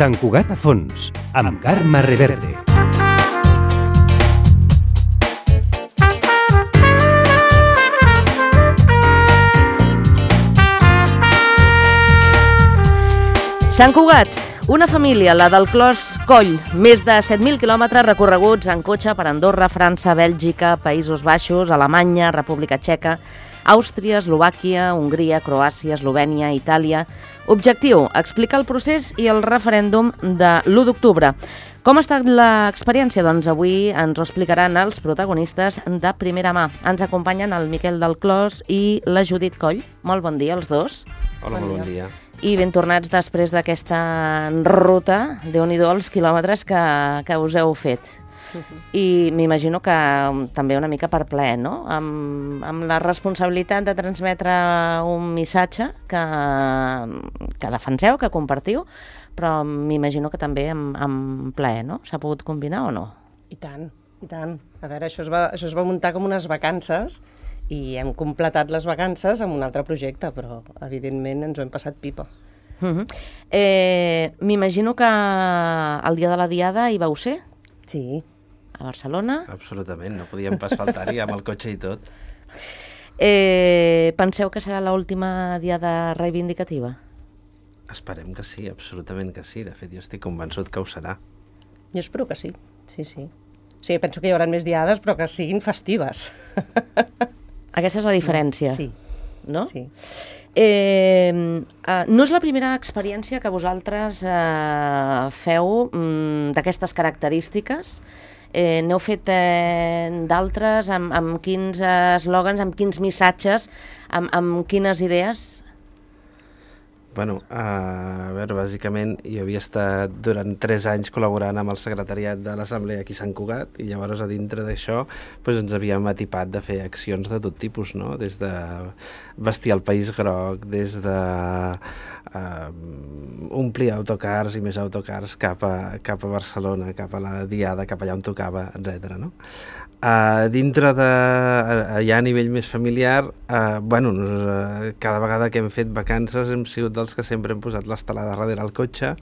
Sant Cugat a fons, amb Carme Reverte. Sant Cugat, una família, la del Clos Coll, més de 7.000 quilòmetres recorreguts en cotxe per Andorra, França, Bèlgica, Països Baixos, Alemanya, República Txeca, Àustria, Eslovàquia, Hongria, Croàcia, Eslovènia, Itàlia. Objectiu, explicar el procés i el referèndum de l'1 d'octubre. Com ha estat l'experiència? Doncs avui ens ho explicaran els protagonistes de primera mà. Ens acompanyen el Miquel del Clos i la Judit Coll. Molt bon dia, els dos. Hola, molt bon dia. I ben tornats després d'aquesta ruta, Déu-n'hi-do els quilòmetres que us heu fet. I m'imagino que també una mica per plaer, no? Amb la responsabilitat de transmetre un missatge que defenseu, que compartiu, però m'imagino que també amb plaer, no? S'ha pogut combinar o no? I tant, i tant. A veure, això es va muntar com unes vacances i hem completat les vacances amb un altre projecte, però evidentment ens ho hem passat pipa. M'imagino que el dia de la Diada hi vau ser? Sí. A Barcelona? Absolutament, no podíem pas faltar-hi amb el cotxe i tot. Penseu que serà l'última Diada reivindicativa? Esperem que sí, absolutament que sí. De fet, jo estic convençut que ho serà. Jo espero que sí, sí. Sí, penso que hi haurà més diades, però que siguin festives. Aquesta és la diferència, sí. No? Sí. No és la primera experiència que vosaltres feu d'aquestes característiques. N'heu fet d'altres, amb quins eslògans, amb quins missatges, amb quines idees? Bueno, a veure, bàsicament jo havia estat durant 3 anys col·laborant amb el secretariat de l'Assemblea aquí a Sant Cugat i llavors a dintre d'això ens havíem atipat de fer accions de tot tipus, no? Des de vestir el país groc, des de omplir autocars i més autocars cap a Barcelona, cap a la Diada, cap allà on tocava, etc. No? Dintre de, ja a nivell més familiar, cada vegada que hem fet vacances hem sigut dels que sempre hem posat l'estelada darrere el cotxe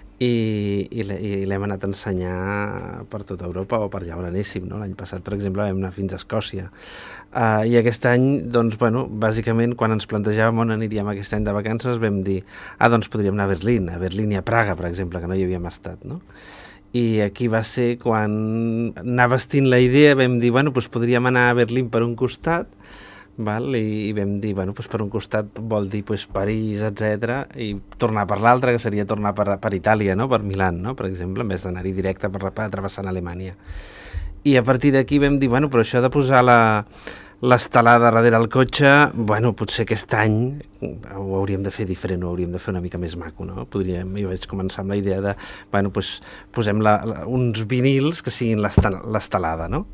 i l'hem anat a ensenyar per tota Europa o per allà on anéssim, no? L'any passat, per exemple, vam anar fins a Escòcia. I aquest any, doncs, bàsicament, quan ens plantejàvem on aniríem aquest any de vacances, vam dir, doncs podríem anar a Berlín i a Praga, per exemple, que no hi havíem estat, no? I aquí va ser quan anava vestint la idea, vam dir, podríem anar a Berlín per un costat, val? I vam dir, per un costat vol dir París, etc. I tornar per l'altre, que seria tornar per Itàlia, no? Per Milà, no? Per exemple, en vez d'anar-hi directe travessant Alemanya. I a partir d'aquí vam dir, però això de posar l'estelada darrere el cotxe, potser aquest any ho hauríem de fer diferent, ho hauríem de fer una mica més maco, no? Jo vaig començar amb la idea de, posem uns vinils que siguin l'estelada, no?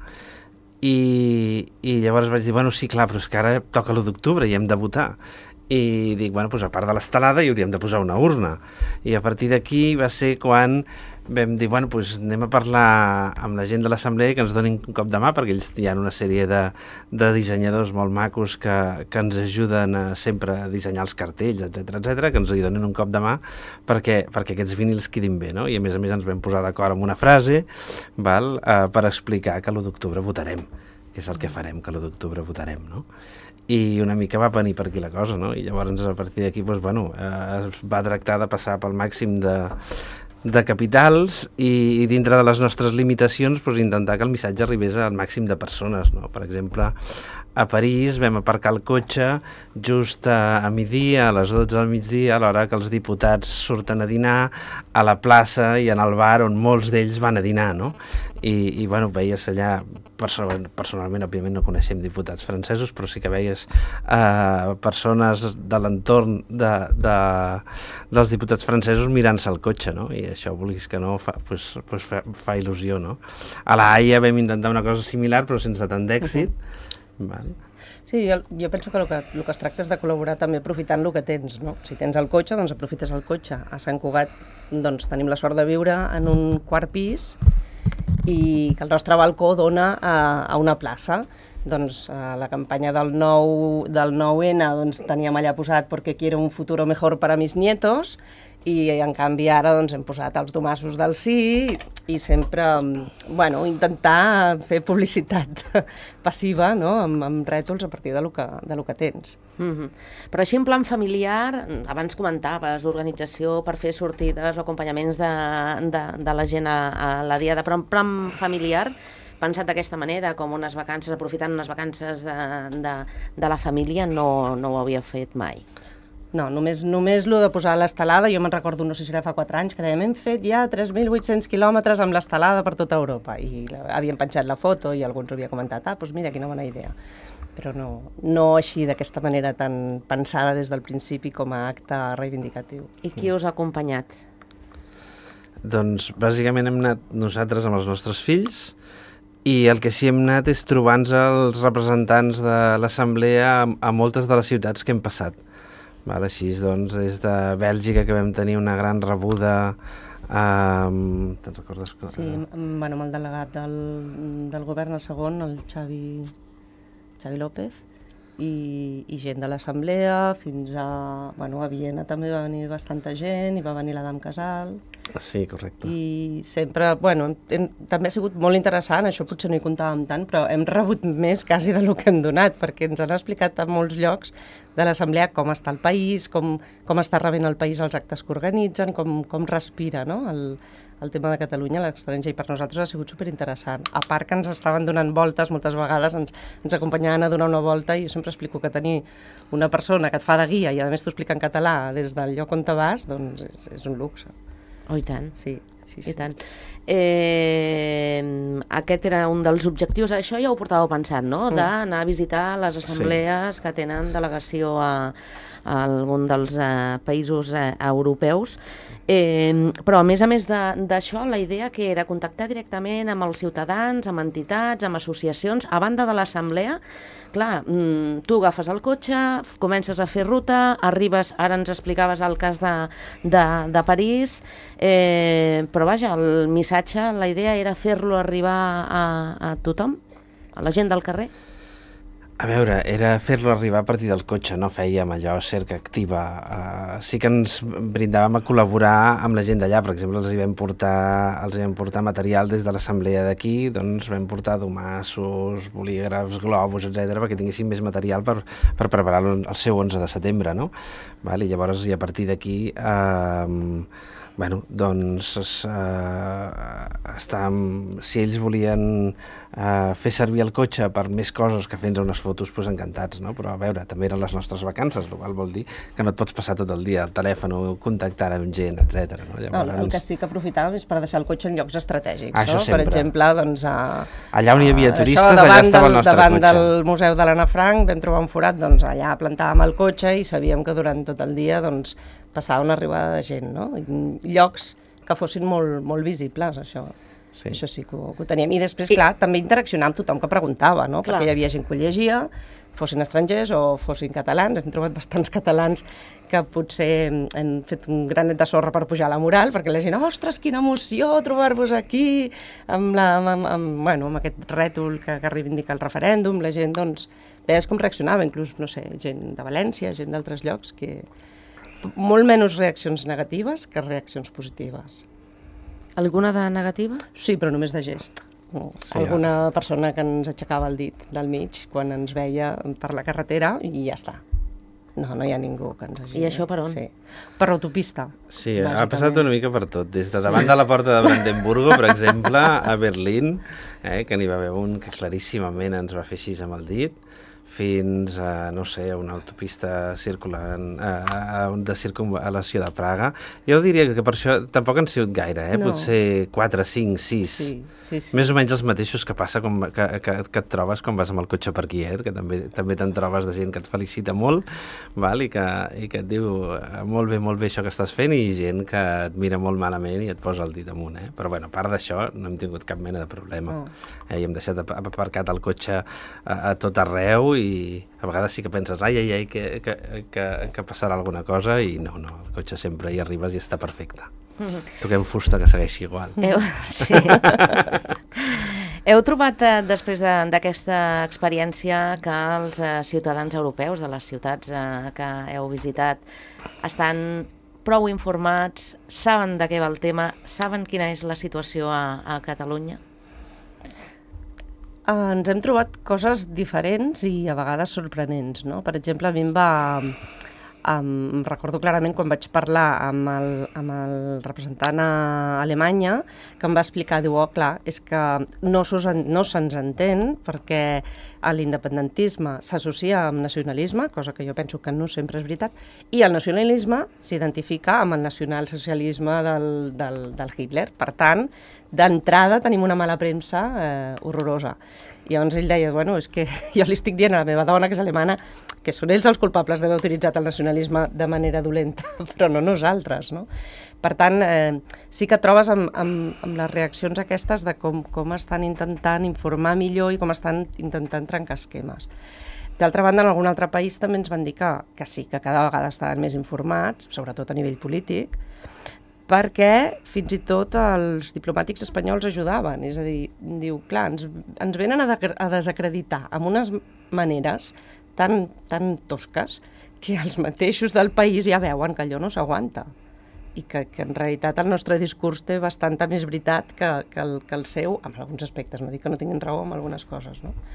I llavors vaig dir, sí, clar, però és que ara toca l'1 d'octubre i hem de votar. I dic, a part de l'estelada hi hauríem de posar una urna. I a partir d'aquí va ser quan vam dir, anem a parlar amb la gent de l'Assemblea que ens donin un cop de mà, perquè ells hi ha una sèrie de dissenyadors molt macos que ens ajuden sempre a dissenyar els cartells, etc, que ens hi donin un cop de mà perquè aquests vinils quedin bé, no? I a més ens vam posar d'acord amb una frase, per explicar que l'1 d'octubre votarem, que és el que farem, que l'1 d'octubre votarem, no? I una mica va venir per aquí la cosa, no? I llavors a partir d'aquí es va tractar de passar pel màxim de capitals i dintre de les nostres limitacions intentar que el missatge arribés al màxim de persones, no? Per exemple, a París vam aparcar el cotxe just a migdia, a les 12 del migdia, a l'hora que els diputats surten a dinar, a la plaça i en el bar on molts d'ells van a dinar, no? I veies allà, personalment, òbviament no coneixem diputats francesos, però sí que veies persones de l'entorn dels diputats francesos mirant-se el cotxe, no? I això, vulguis que no, fa il·lusió, no? A la Haia vam intentar una cosa similar, però sense tant d'èxit. Sí, jo penso que el que es tracta és de col·laborar també aprofitant el que tens, no? Si tens el cotxe, doncs aprofites el cotxe. A Sant Cugat doncs, tenim la sort de viure en un quart pis i que el nostre balcó dona a una plaça. Doncs la campanya del 9N doncs, teníem allà posat «Porque quiero un futuro mejor para mis nietos» i en canvi ara doncs, hem posat els domassos del sí i sempre intentar fer publicitat passiva, no? amb rètols a partir de lo que tens. Però així en plan familiar, abans comentaves organització per fer sortides o acompanyaments de la gent a la diada, però en plan familiar, pensat d'aquesta manera, com unes vacances, aprofitant unes vacances de la família, no ho havia fet mai. No, només lo de posar l'estelada, jo me'n recordo, no sé si era fa 4 anys, que dèiem, hem fet ja 3.800 quilòmetres amb l'estelada per tota Europa, i havíem penjat la foto i algú ens ho havia comentat, doncs mira, quina bona idea. Però no així, d'aquesta manera tan pensada des del principi com a acte reivindicatiu. I qui us ha acompanyat? Doncs bàsicament hem anat nosaltres amb els nostres fills, i el que sí hem anat és trobar-nos els representants de l'assemblea a moltes de les ciutats que hem passat. Així doncs, des de Bèlgica, que vam tenir una gran rebuda, te'n recordes? Sí, amb el delegat del govern, el segon, el Xavi López, i gent de l'assemblea, fins a Viena també va venir bastanta gent, i va venir l'Adam Casal. Sí, correcte. I sempre, també ha sigut molt interessant, això potser no hi comptàvem tant, però hem rebut més quasi del que hem donat, perquè ens han explicat a molts llocs de l'assemblea com està el país, com està rebent el país els actes que organitzen, com respira, no? El tema de Catalunya a l'estranger, i per nosaltres ha sigut superinteressant. A part que ens estaven donant voltes, moltes vegades ens acompanyaven a donar una volta, i jo sempre explico que tenir una persona que et fa de guia i a més t'ho explica en català des del lloc on te vas, doncs és un luxe. Oh, i tant. Sí. I tant. Aquest era un dels objectius, això ja ho portàveu pensant, no? D'anar a visitar les assemblees que tenen delegació a algun dels països europeus. Però a més d'això, la idea que era contactar directament amb els ciutadans, amb entitats, amb associacions, a banda de l'assemblea. Clar, tu agafes el cotxe, comences a fer ruta, arribes, ara ens explicaves el cas de París, però vaja, el missatge, la idea era fer-lo arribar a tothom, a la gent del carrer. A veure, era fer-lo arribar a partir del cotxe, no fèiem allò cerca activa. Sí que ens brindàvem a col·laborar amb la gent d'allà, per exemple, els hi vam portar material des de l'assemblea d'aquí, doncs vam portar domassos, bolígrafs, globus, etc, perquè tinguéssim més material per preparar el seu 11 de setembre, no? I llavors, a partir d'aquí, si ells volien fer servir el cotxe per més coses que fer-nos unes fotos, doncs encantats, no? Però a veure, també eren les nostres vacances, el qual vol dir que no et pots passar tot el dia al telèfon o contactar amb gent, etc. El que sí que aprofitàvem és per deixar el cotxe en llocs estratègics, no? Per exemple, doncs allà on hi havia turistes, allà estava el nostre davant cotxe. Davant del Museu de l'Anna Frank vam trobar un forat, doncs allà plantàvem el cotxe i sabíem que durant tot el dia doncs passava una arribada de gent, no? Llocs que fossin molt visibles, això. Sí. Això sí que ho teníem. I després, clar, també interaccionar amb tothom que preguntava, no? Perquè hi havia gent que ho llegia, fossin estrangers o fossin catalans. Hem trobat bastants catalans que potser han fet un granet de sorra per pujar la moral, perquè la gent, ostres, quina emoció trobar-vos aquí, amb aquest rètol que reivindica el referèndum. La gent, doncs, veies com reaccionava, inclús, no sé, gent de València, gent d'altres llocs, que molt menys reaccions negatives que reaccions positives. Alguna de negativa? Sí, però només de gest. Alguna persona que ens aixecava el dit del mig quan ens veia per la carretera i ja està. No hi ha ningú que ens hagi... I això per on? Sí. Per autopista. Sí, ha passat una mica per tot. Des de davant de la porta de Brandenburgo, per exemple, a Berlín, que n'hi va haver un que claríssimament ens va fer així amb el dit, fins a, no sé, a una autopista circulant de circunvalació de Praga. Jo diria que per això tampoc han sigut gaire, No. Potser 4, 5, 6. Sí. Més o menys els mateixos que passa que et trobes quan vas amb el cotxe per aquí, que també te'n trobes de gent que et felicita molt, i que et diu molt bé això que estàs fent, i gent que et mira molt malament i et posa el dit amunt. Però bueno, a part d'això no hem tingut cap mena de problema. I hem deixat aparcat el cotxe a tot arreu, i a vegades sí que penses que passarà alguna cosa, i no, el cotxe sempre hi arribes i està perfecte. Toquem fusta que segueixi igual. Sí. Heu trobat, després d'aquesta experiència, que els ciutadans europeus de les ciutats que heu visitat estan prou informats, saben de què va el tema, saben quina és la situació a Catalunya? Ens hem trobat coses diferents i a vegades sorprenents, no? Per exemple, a mi em recordo clarament quan vaig parlar amb el representant a Alemanya, que em va explicar, diu, clar, és que no se'ns entén perquè l'independentisme s'associa amb nacionalisme, cosa que jo penso que no sempre és veritat, i el nacionalisme s'identifica amb el nacionalsocialisme del Hitler. Per tant, d'entrada tenim una mala premsa horrorosa. I llavors ell deia, bueno, és que jo li estic dient a la meva dona, que és alemana, que són ells els culpables d'haver utilitzat el nacionalisme de manera dolenta, però no nosaltres, no? Per tant, sí que trobes amb les reaccions aquestes de com estan intentant informar millor i com estan intentant trencar esquemes. D'altra banda, en algun altre país també ens van dir que sí, que cada vegada estaven més informats, sobretot a nivell polític, perquè fins i tot els diplomàtics espanyols ajudaven. És a dir, diu, clar, ens venen a desacreditar amb unes maneres tan tosques que els mateixos del país ja veuen que allò no s'aguanta i que en realitat el nostre discurs té bastanta més veritat que el seu, en alguns aspectes, no dic que no tinguin raó en algunes coses, no?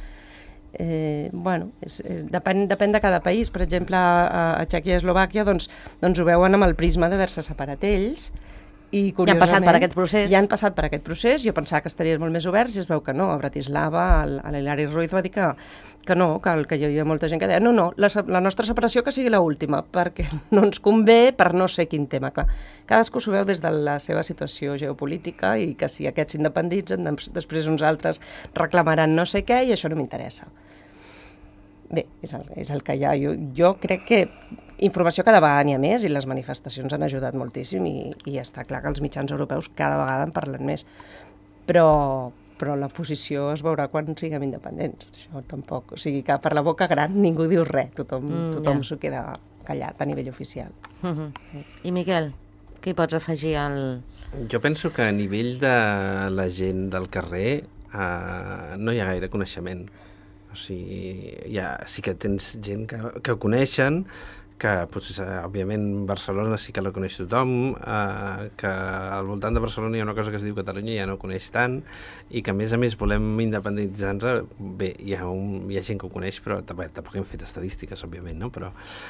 Bueno, depèn de cada país. Per exemple, a Txèquia i Eslovàquia doncs ho veuen amb el prisma d'haver-se separat ells i curiosament... Ja han passat per aquest procés. Ja han passat per aquest procés. Jo pensava que estarien molt més oberts i es veu que no. A Bratislava, l'Hilari Ruiz va dir que no, que hi havia molta gent que deia no, la nostra separació que sigui l'última, perquè no ens convé per no sé quin tema. Clar, cadascú s'ho veu des de la seva situació geopolítica i que si aquests independitzen, després uns altres reclamaran no sé què i això no m'interessa. Bé, és el que hi ha. Jo crec que informació cada vegada n'hi ha més i les manifestacions han ajudat moltíssim i està clar que els mitjans europeus cada vegada en parlen més. Però la posició es veurà quan siguem independents. Això tampoc. O sigui que per la boca gran ningú diu res, tothom s'ho queda callat a nivell oficial. I Miquel, què hi pots afegir al... Jo penso que a nivell de la gent del carrer no hi ha gaire coneixement. O sigui, sí que tens gent que ho coneixen, que potser, òbviament, Barcelona sí que la coneix tothom, que al voltant de Barcelona hi ha una cosa que es diu Catalunya i ja no ho coneix tant, i que a més volem independitzar-nos. Bé, hi ha gent que ho coneix, però tampoc hem fet estadístiques, òbviament, no?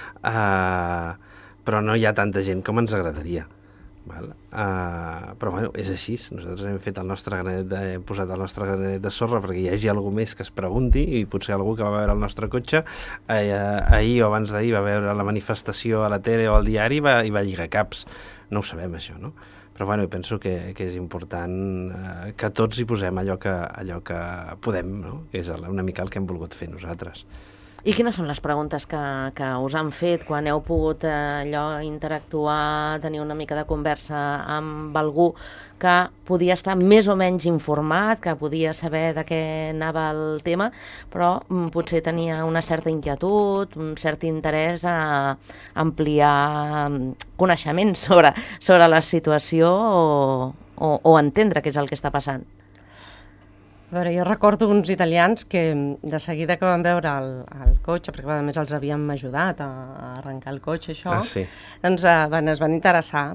Però no hi ha tanta gent com ens agradaria. Val? Però bueno, és així. Nosaltres hem fet hem posat el nostre granet de sorra perquè hi hagi algú més que es pregunti i potser algú que va veure el nostre cotxe ahir o abans d'ahir va veure la manifestació a la tele o al diari i va lligar caps. No ho sabem, això, no? Però bueno, penso que és important que tots hi posem allò que podem, no? Que és una mica el que hem volgut fer nosaltres. I quines són les preguntes que us han fet quan heu pogut interactuar, tenir una mica de conversa amb algú que podia estar més o menys informat, que podia saber de què anava el tema, però potser tenia una certa inquietud, un cert interès a ampliar coneixements sobre la situació o entendre què és el que està passant? A veure, jo recordo uns italians que de seguida que van veure el cotxe, perquè a més els havíem ajudat a arrencar el cotxe, això, sí. Doncs es van interessar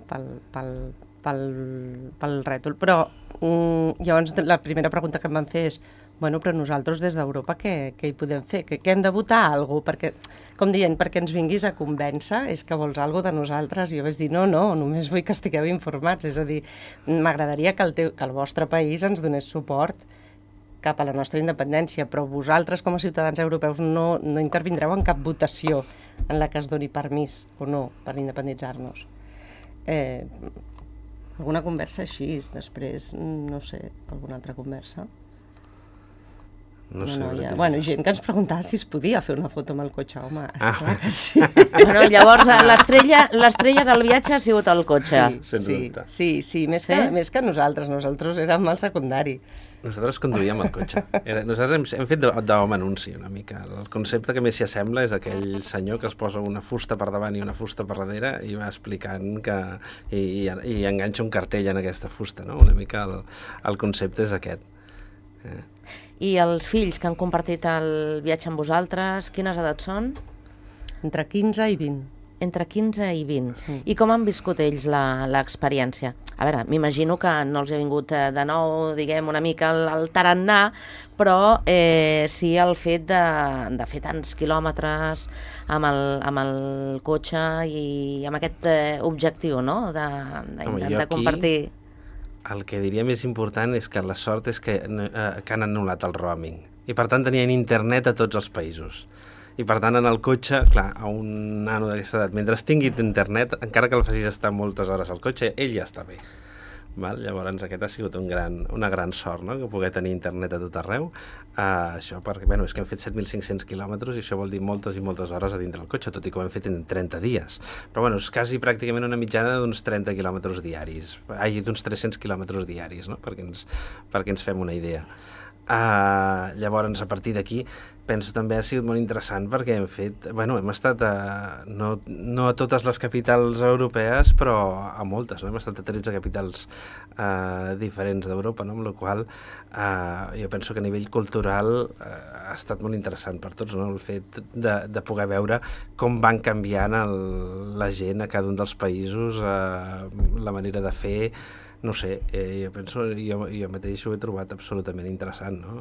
pel rètol. Però llavors la primera pregunta que em van fer és bueno, però nosaltres des d'Europa què hi podem fer? Que hem de votar algú? Perquè, com dient, perquè ens vinguis a convèncer és que vols alguna de nosaltres. I jo vaig dir, no, només vull que estigueu informats. És a dir, m'agradaria que el vostre país ens donés suport cap a la nostra independència, però vosaltres com a ciutadans europeus no intervindreu en cap votació en la que es doni permís o no per independitzar-nos. Alguna conversa així, després, no sé, alguna altra conversa? No sé. Bueno, gent que ens preguntava si es podia fer una foto amb el cotxe, home, esclar que sí. Bueno, llavors l'estrella del viatge ha sigut el cotxe. Sí, més que nosaltres érem al secundari. Nosaltres conduíem el cotxe. Nosaltres hem fet d'home anunci una mica. El concepte que més s'hi assembla és aquell senyor que es posa una fusta per davant i una fusta per darrere i va explicant i enganxa un cartell en aquesta fusta, no? Una mica el concepte és aquest. I els fills que han compartit el viatge amb vosaltres, quines edats són? Entre 15 i 20. Entre 15 i 20. I com han viscut ells l'experiència? A veure, m'imagino que no els ha vingut de nou, diguem, una mica el tarannà, però sí el fet de fer tants quilòmetres amb el cotxe i amb aquest objectiu, no?, d'intentar compartir. El que diria més important és que la sort és que han anul·lat el roaming. I per tant tenien internet a tots els països. I per tant en el cotxe, clar, a un nano d'aquesta edat, mentre tingui internet, encara que el facis estar moltes hores al cotxe, ell ja està bé. Val? Llavors aquest ha sigut una gran sort, no?, que poder tenir internet a tot arreu. Això perquè, bueno, és que hem fet 7.500 quilòmetres i això vol dir moltes i moltes hores a dintre del cotxe, tot i que ho hem fet en 30 dies. Però bueno, és quasi pràcticament una mitjana d'uns 30 quilòmetres diaris, d'uns 300 quilòmetres diaris, no?, perquè ens fem una idea. Llavors, a partir d'aquí, penso també ha sigut molt interessant perquè hem estat no a totes les capitals europees, però a moltes, no? Hem estat a 13 capitals diferents d'Europa, no? Amb la qual jo penso que a nivell cultural ha estat molt interessant per tots, no? El fet de poder veure com van canviant la gent a cada un dels països, la manera de fer. No sé, jo penso, jo mateix ho he trobat absolutament interessant, no?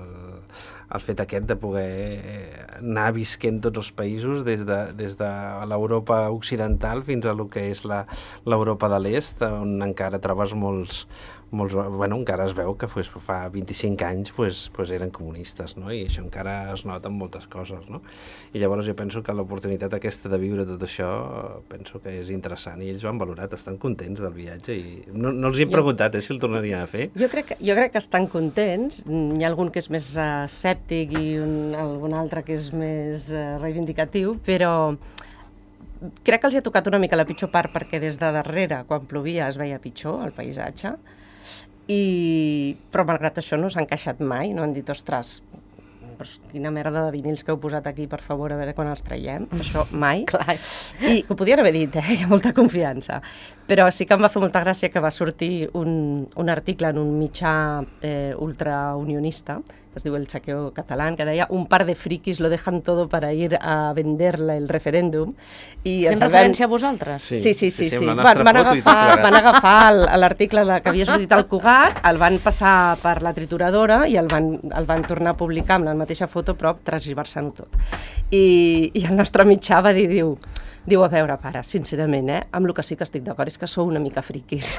El fet aquest de poder anar visquent tots els països des de l'Europa occidental fins a lo que és l'Europa de l'Est, on encara trobes molts, encara es veu que fa 25 anys eren comunistes, no? I això encara es nota en moltes coses, no? I llavors jo penso que l'oportunitat aquesta de viure tot això penso que és interessant i ells ho han valorat, estan contents del viatge i no els hi he preguntat si el tornarien a fer. Jo crec que estan contents, hi ha algun que és més escèptic i algun altre que és més reivindicatiu, però crec que els hi ha tocat una mica la pitjor part perquè des de darrere, quan plovia, es veia pitjor el paisatge. Però malgrat això no s'han queixat mai, no han dit, ostres, quina merda de vinils que heu posat aquí, per favor, a veure quan els traiem. Això mai. Clar. I que ho podien haver dit, hi ha molta confiança. Però sí que em va fer molta gràcia que va sortir un article en un mitjà ultraunionista, que es diu El Saqueo Catalán, que deia un par de friquis lo dejan todo para ir a venderle el referéndum. Fent referència a vosaltres? Sí. Van agafar l'article que havia sortit al Cugat, el van passar per la trituradora i el van tornar a publicar amb la mateixa foto, però transversant-ho tot. I el nostre mitjà va dir, diu, a veure, pare, sincerament, amb el que sí que estic d'acord és que sou una mica friquis.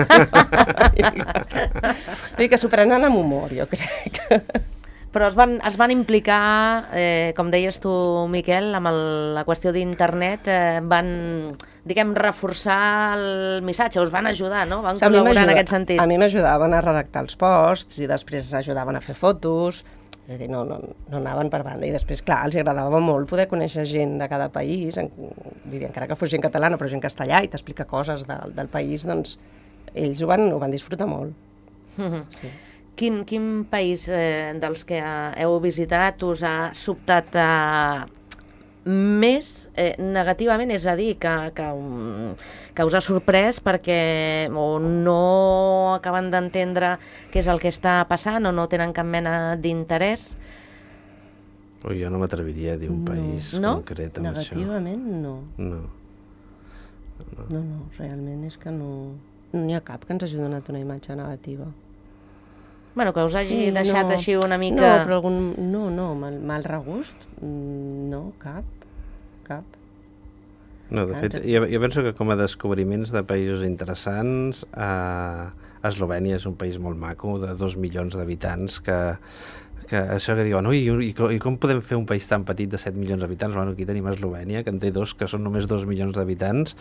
Vull dir que s'ho prenen amb humor, jo crec. Però es van implicar, com deies tu, Miquel, amb la qüestió d'internet, van, diguem, reforçar el missatge, us van ajudar, no? Van col·laborar en aquest sentit. A mi m'ajudaven a redactar els posts i després ajudaven a fer fotos. És a dir, no anaven per banda. I després, clar, els agradava molt poder conèixer gent de cada país, encara que fos gent catalana, però gent castellà, i t'explica coses del país, doncs ells ho van disfrutar molt. Sí. Quin país dels que heu visitat us ha sobtat més negativament, és a dir, que us ha sorprès perquè o no acaben d'entendre què és el que està passant o no tenen cap mena d'interès? Jo no m'atreviria a dir un país concret amb això. Negativament, no. No, realment és que no n'hi ha cap que ens hagi donat una imatge negativa. Bueno, que us hagi deixat així una mica... No, però algun mal regust? No, cap. No, de fet, jo penso que com a descobriments de països interessants, Eslovènia és un país molt maco, de 2 milions d'habitants, que això que diuen, i com podem fer un país tan petit de 7 milions d'habitants? Bueno, aquí tenim Eslovènia, que en té que són només 2 milions d'habitants,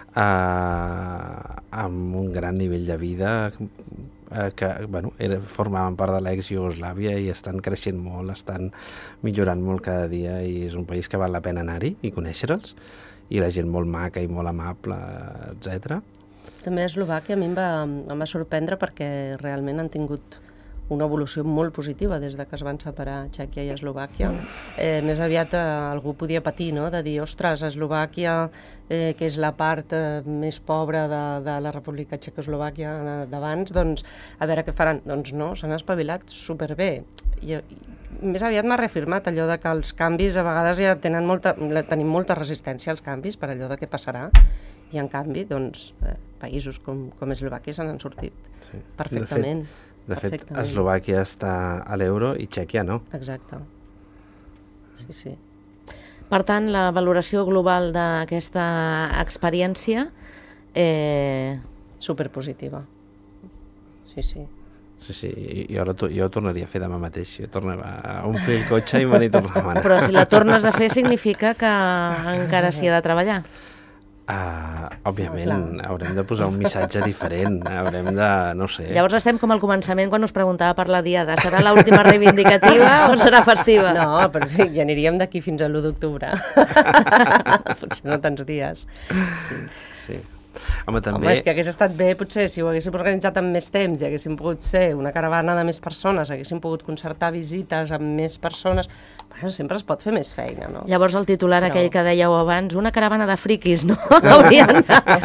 amb un gran nivell de vida, que formaven part de l'ex-Iugoslàvia i estan creixent molt, estan millorant molt cada dia i és un país que val la pena anar-hi i conèixer-los i la gent molt maca i molt amable, etc. També Eslovàquia a mi em va sorprendre perquè realment han tingut una evolució molt positiva des de que es van separar Txèquia i Eslovàquia. Més aviat algú podia patir, no?, de dir, ostres, Eslovàquia, que és la part més pobra de la República Txecoslovàquia d'abans, doncs a veure què faran. Doncs no, s'han espavilat superbé. més aviat m'ha reafirmat allò de que els canvis a vegades ja tenim molta resistència als canvis per allò de què passarà, i en canvi doncs, països com Eslovàquia se n'han sortit perfectament. De fet, Eslovàquia està a l'euro i Txèquia no. Exacte. Sí. Per tant, la valoració global d'aquesta experiència... Superpositiva. Sí. Sí, jo ho tornaria a fer demà mateix. Jo tornava a omplir el cotxe i me n'hi tornava. Però si la tornes a fer significa que encara s'hi ha de treballar. Òbviament, haurem de posar un missatge diferent, haurem de, no sé... Llavors estem com al començament quan us preguntava per la diada. Serà l'última reivindicativa o serà festiva? No, però ja aniríem d'aquí fins a l'1 d'octubre. Potser no tants dies. Sí. Home, també... Home, és que hagués estat bé, potser, si ho haguéssim organitzat amb més temps i haguéssim pogut ser una caravana de més persones, haguéssim pogut concertar visites amb més persones, bueno, sempre es pot fer més feina, no? Llavors el titular aquell que dèieu abans, una caravana de friquis, no? Haurien...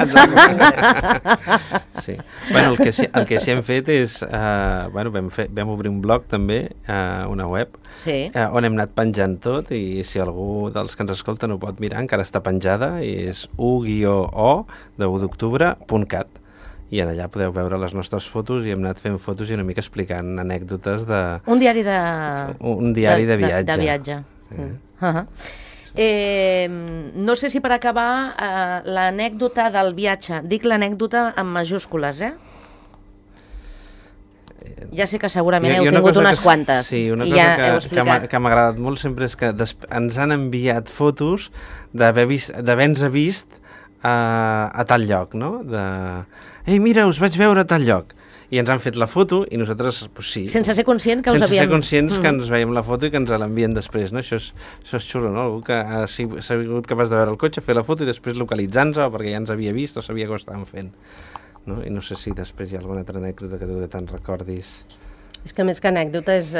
Sí. Bueno, el que sí hem fet és... vam obrir un blog també, una web, on hem anat penjant tot, i si algú dels que ens escolten ho pot mirar, encara està penjada, i és u-o de 1 d'octubre.cat, i allà podeu veure les nostres fotos, i hem anat fent fotos i una mica explicant anècdotes de... Un diari de... Un diari de viatge. De viatge. No sé si per acabar l'anècdota del viatge, dic l'anècdota amb majúscules, Ja sé que segurament heu tingut unes quantes. Sí, una cosa que m'ha agradat molt sempre és que ens han enviat fotos d'haver-nos vist a tal lloc, no? Ei, mira, us vaig veure a tal lloc. I ens han fet la foto i nosaltres, doncs sí. Sense ser conscients que us havíem... Sense ser conscients que ens veiem la foto i que ens l'envien després, no? Això és xulo, no? Algú que s'ha sigut capaç de veure el cotxe, fer la foto i després localitzar-nos perquè ja ens havia vist o sabia que ho estàvem fent. No? I no sé si després hi ha alguna altra anècdota que tu de tant recordis. És que més que anècdota és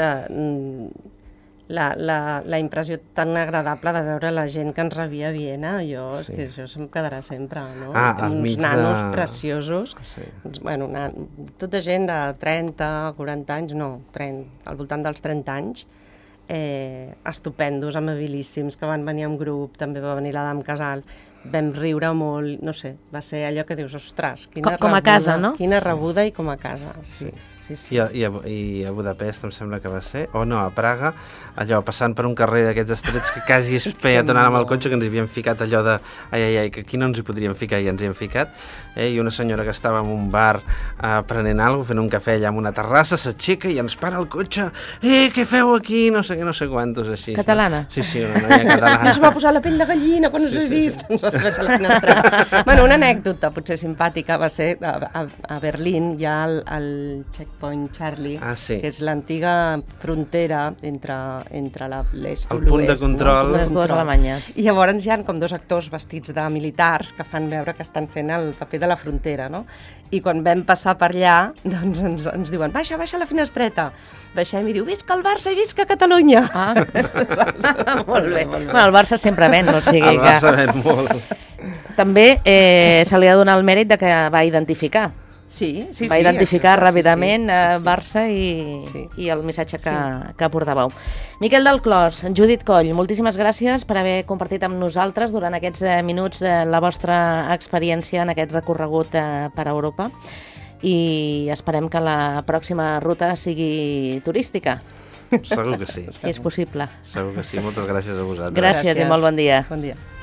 la impressió tan agradable de veure la gent que ens rebia a Viena. És que això se'm quedarà sempre, no? Uns nanos preciosos. Bueno, tota gent de 30, 40 anys, no, al voltant dels 30 anys, estupendos, amabilíssims, que van venir en grup, també va venir l'Adam Casal, vam riure molt, no sé, va ser allò que dius, ostres, quina com a casa, no? Quina rebuda i com a casa, sí. I a Budapest em sembla que va ser, o no, a Praga, allò, passant per un carrer d'aquests estrets que quasi es feia tornant amb el cotxe, que ens hi havíem ficat allò de ai, que aquí no ens hi podríem ficar i ens hi hem ficat, i una senyora que estava en un bar prenent alguna cosa, fent un cafè allà en una terrassa, s'aixeca i ens para el cotxe, què feu aquí? No sé què, no sé quantos, així. Catalana? Sí, una noia catalana. No se va posar la pell de gallina quan us he vist. Ens va fer baixar la finestreta. Bueno, una anècdota potser simpàtica va ser a Berlín hi ha el Checkpoint Charlie, que és l'antiga frontera entre l'est i l'oest. El punt de control. Les dues Alemanyes. I llavors hi ha com dos actors vestits de militars que fan veure que estan fent el paper de la frontera, no? I quan vam passar per allà, doncs ens diuen, baixa la finestreta. Baixem i diu, visca el Barça i visca Catalunya. Molt bé. Bueno, el Barça sempre ven, no sigui el Barça ven molt. També se li ha donat el mèrit de que va identificar. Sí. Va identificar ràpidament Barça i el missatge que portàveu. Miquel del Clos, Judit Coll, moltíssimes gràcies per haver compartit amb nosaltres durant aquests minuts la vostra experiència en aquest recorregut per Europa, i esperem que la pròxima ruta sigui turística. Segur que sí. Si és possible. Segur que sí. Moltes gràcies a vosaltres. Gràcies i molt bon dia. Bon dia.